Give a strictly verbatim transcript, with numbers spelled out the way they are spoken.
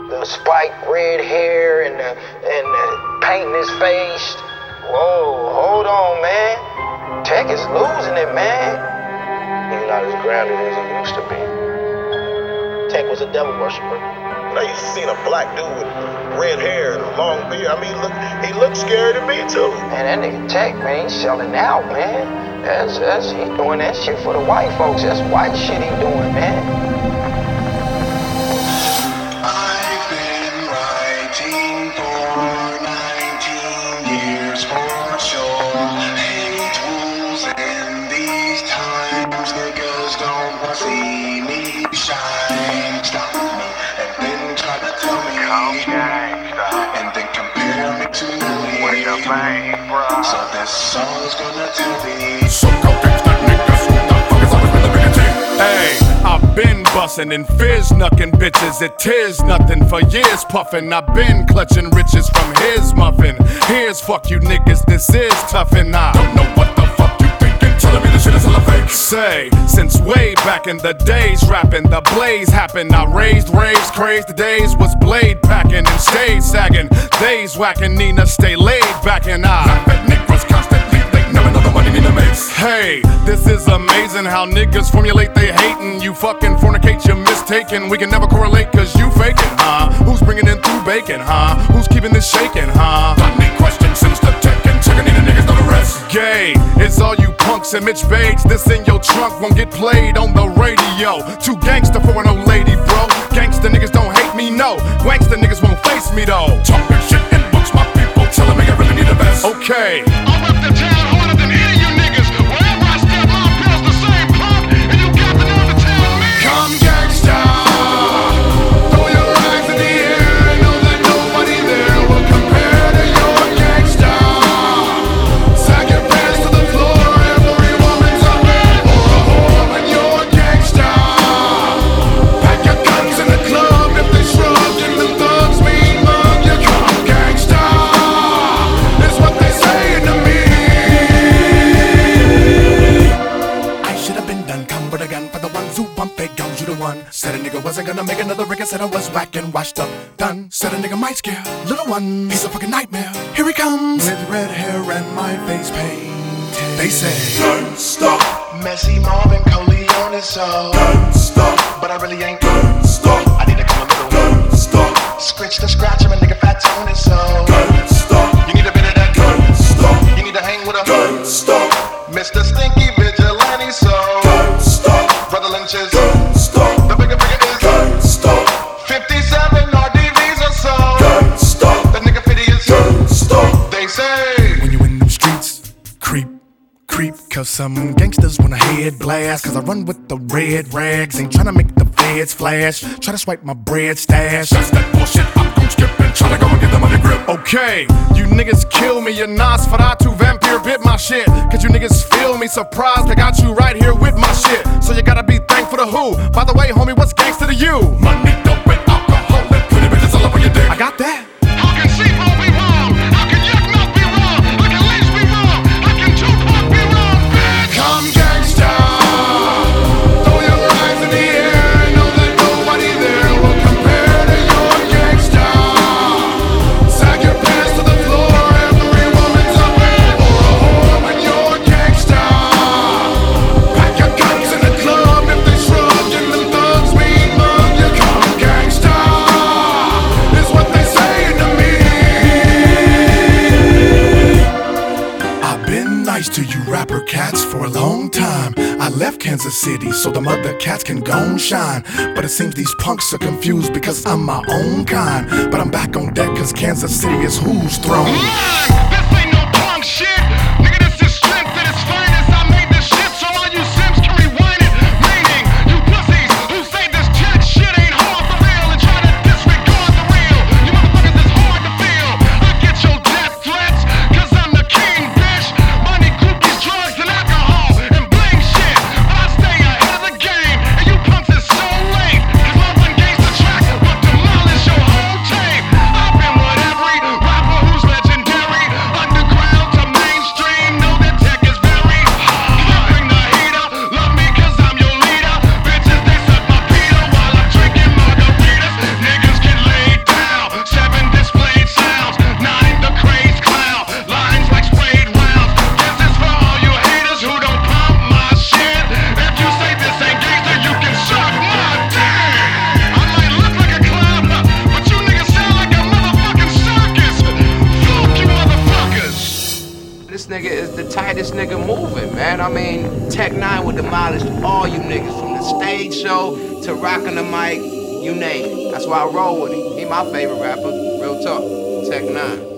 The spiked red hair and the, and the paint in his face. Whoa, hold on, man. Tech is losing it, man. He's not as grounded as he used to be. Tech was a devil worshiper. Now you seen a black dude with red hair and a long beard. I mean, look, he looks scary to me too. Man, that nigga Tech, man, he's selling out, man. That's, that's, he doing that shit for the white folks. That's white shit he doing, man. I've been writing for nineteen years for sure. Hate rules in these times. Niggas don't want to see me shine. Stop me and then try to tell me. And then compare me to me. What you mean, bro? So this song's gonna tell me. So go gangsta niggas, who the fuck is always been the biggest thing? Hey, I've been bustin' and fizz knuckin' bitches. It is nothing for years puffin'. I've been clutching riches from his muffin. Here's fuck you niggas, this is toughin'. I don't know what the fuck you thinkin', tellin' me this shit is hella fake. Say, since way back in the days, rapping the blaze happened. I raised raves, crazed the days, was blade packing and stayed sagging. Days whacking, Nina stay laid back and I rap at niggas constantly, they never know the money Nina makes. Hey, this is amazing how niggas formulate they hatin'. You fucking fornicate, you're mistaken. We can never correlate cause you faking, huh? Who's bringing in through bacon, huh? Who's keeping this shaking, huh? Got me questions since the tech and checking in the niggas know the rest. Gay, it's all you punks and Mitch Bates. This in your trunk won't get played on the radio. Too gangster for an old lady, bro. Gangster niggas don't hate me, no. Gangster niggas won't face me, though. Talking shit in books, my people telling me I really need the best. Okay. I rep the town harder than any of you niggas. Wherever I step, my appeal's the same pump. And you got the nerve to tell me. Come gangsta, throw your rags in the air and know that nobody there will compare to your gangsta. Sag your pants to the floor, every woman's a man or a whore when you're gangsta. Pack your guns in the club if they shrug and the thugs mean mug. You come gangsta, is what they saying to me. I should have been done, come with a gun for the ones who bump their gums, you the one. Said a nigga wasn't gonna make another record, said I was whack and washed up, done. Said a nigga might scare little one, he's a fucking nightmare. Here he comes, with red hair and my face painted. They say, don't stop. Messy Marvin Coleone, so Don't stop. but I really ain't. Don't stop. I need to come a little. Don't stop. Scritch the scratch him and nigga fat tone it, so Don't stop. you need a bit of that. Don't stop. You need to hang with a Don't stop. Mister Stinky Vigilante, so Don't stop. Brother Lynch is Don't stop. the bigger bigger is Don't stop. fifty-seven R D Vs or so. Don't stop. That nigga fifty is. Don't stop. They say When you in them streets, creep, creep. Cause some gangsters wanna head blast. Cause I run with the red rags. Ain't tryna make the feds flash. Try to swipe my bread stash. That's that bullshit, I'm gon' skip and tryna go and get the money grip. Okay, you niggas kill me. Your Nosferatu vampire bit my shit. Cause you niggas feel me surprised. I got you right here with my shit. So you gotta be thankful to who? By the way, homie, what's gangster to you? Money, dope, and alcohol. And pretty bitches all up on your dick. I got that. How can C-Bo be wrong? How can Yuck Milk be wrong? How can Leech be wrong? How can Tupac be wrong, bitch? Come gangsta, throw your rags in the air and know that nobody there will compare to your gangsta. Sag your pants to the floor, every woman's a man or a whore when you're gangsta. Pack your guns in the club if they shrug and the thugs mean mug. You come gangsta, is what they saying to me. I've been nice to you rapper cats for a long time. I left Kansas City so the mother cats can go and shine. But it seems these punks are confused because I'm my own kind. But I'm back on deck cause Kansas City is whose throne? Mine! This ain't no punk shit. Nigga, this is strength at its finest. I made this shit so all you simps can rewind it. Meaning, you pussies who say this tech shit ain't hard for real and try to disregard the real. You motherfuckers is hard to feel. I get your death threats cause I'm the king, bitch. Money, groupies, drugs, and alcohol, and bling shit. But I stay ahead of the game, and you punks is so late. Cause I run gangsta track, but demolish your whole tape. I've been with every rapper who's legendary. nigga is the tightest nigga moving, man. I mean, Tech Nine would demolish all you niggas from the stage show to rocking the mic, you name it. That's why I roll with him. He my favorite rapper, real talk. Tech Nine.